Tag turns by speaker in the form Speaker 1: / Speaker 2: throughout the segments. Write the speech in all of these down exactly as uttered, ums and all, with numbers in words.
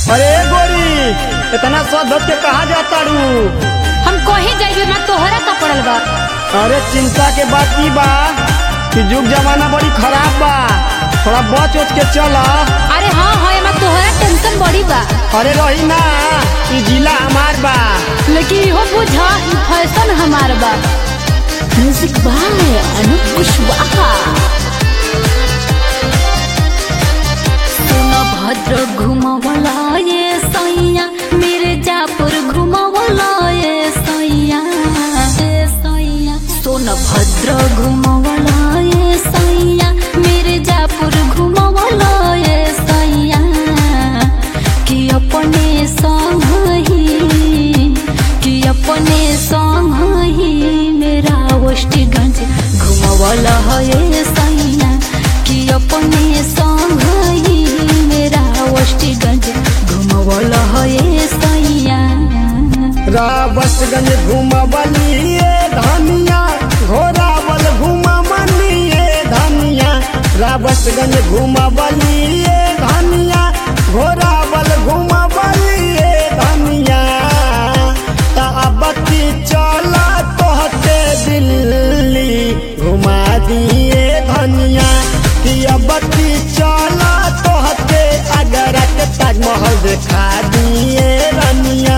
Speaker 1: अरे गोरी इतना सद के कहा जाता रू?
Speaker 2: हम कहीं जाइबे मैं तोहरा का पड़ल बा।
Speaker 1: अरे चिंता के बात की बा कि युग जमाना बड़ी खराब बा, थोड़ा बच उच के चला।
Speaker 2: अरे हाँ हाँ एमा तोहरा टेंशन बड़ी बा।
Speaker 1: अरे रही ना ई जिला हमार बा,
Speaker 2: लेकिन इहो बुझा ई फैशन हमार बा। Music by Anup Kushwaha. सुनो भद्र घुमावला ये सैया, मेरे जापुर घुमावला ये सैया ये सैया। सुनो भद्र घुमावला ये सैया, मेरे जापुर घुमावला ये सैया। कि अपने संग ही कि अपने संग ही मेरा वष्टिगंज घुमावला ये सैया। कि अपने संग ही मेरा वष्टिगंज घुमावला ये सैया।
Speaker 1: रावतगंज घुमवलिए धनिया, घोरावल घुमवलिए धनिया। रावतगंज घुमवलिए धनिया, घोरावल घुमवलिए धनिया। ताबती चला तोहते दिल्ली घुमा दिए धनिया। कि अबती चला तोहते आगरा के ताजमहल दिखा दिए रनिया।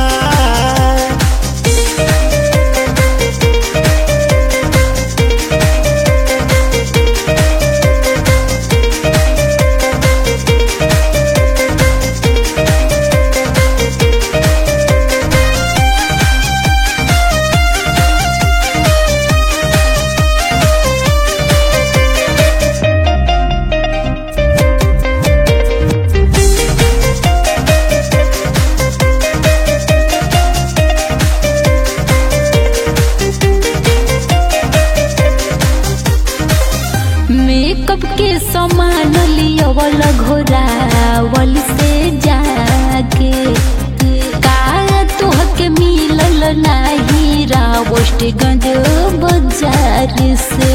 Speaker 2: मेकअप के सामान लियावल घोरावल से जाके। का तोहके मिलल नाही रावष्टगंज बाजार से।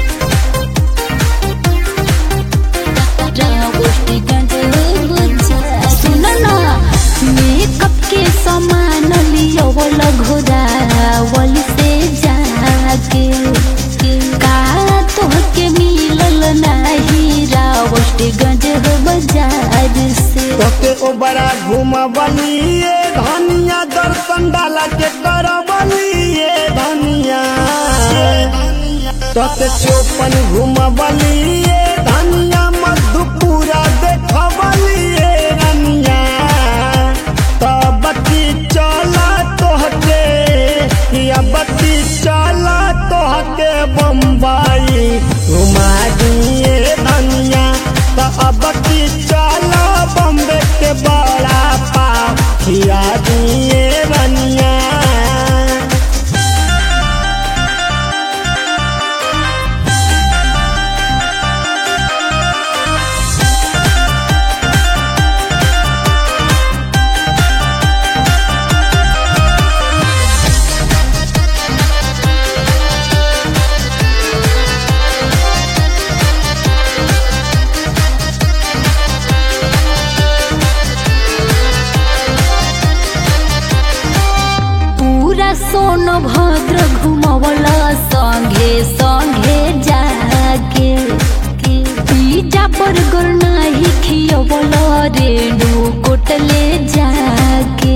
Speaker 2: रावष्टगंज बाजार सुन ना, मेकअप के सामान लियावल घोरावल से जाके। का तोहके मिलल नाही रावष्टगंज बाजार से।
Speaker 1: तोके ओ बड़ा घुमवलिए धनिया, दर्शन डाला के करवलिए धनिया। तोके चौपन घुमवलिए धनिया, मधुपुरा देखवलिए रनिया। तबती चला तोहके बत्ती चला तोहके बम्बई घुमा दिए धनिया। तबती चला बम्बे के बड़ा पाव खिया दिए रनिया।
Speaker 2: सोनभद्र घुमावला संगे संगे जाके। पिज्जा बर्गर नाही खियावला रेणु कोटले जाके।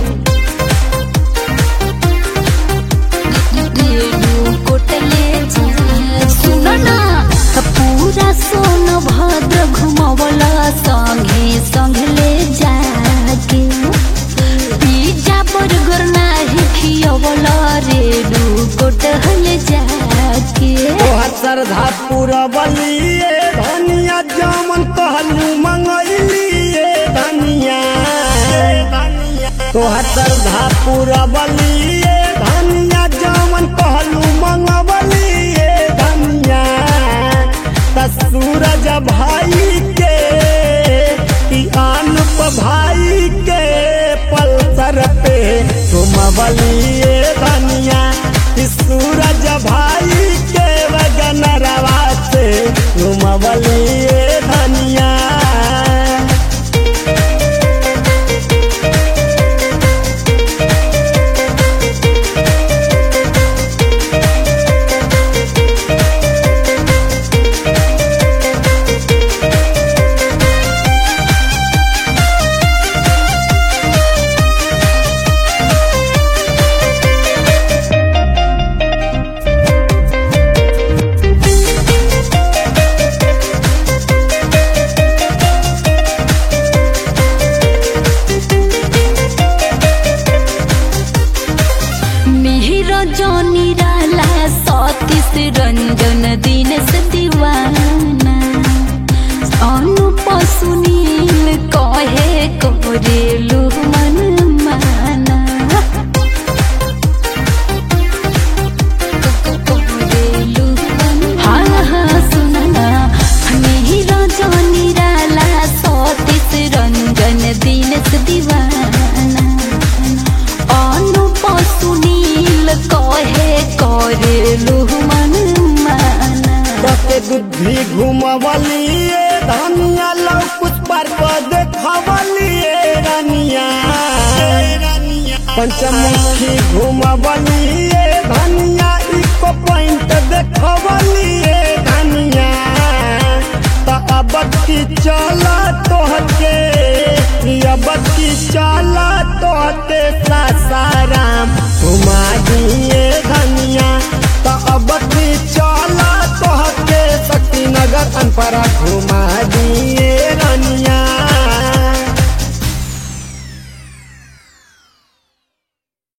Speaker 2: रेणु कोटले जाके सुन ना, पूरा सोनभद्र घुमावला संगे संगे जाके। पिज्जा बर्गर नाही खियावला रेणु कोटल जाके।
Speaker 1: तोहर श्रद्धा पुरवलिए धनिया, जामन कहलू मंगलिए धनिया। तोहर श्रद्धा पुरवलिए धनिया, जामन कहलू मंगवलिए धनिया। सूरज भाई के अनुप भाई के पल्सर पे घुमवलिए धनिया। सूरज भाई के वगनरवा से घुमवलिए धनिया। भी घुमवलिए धनिया लौ कुछ पर देखवलिए रानिया पंचमुखी घुमवलिए धनिया इको पॉइंट देखवलिए धनिया त अब की चला तोहके अब की चला तोहके सासाराम घुमा दिए धनिया।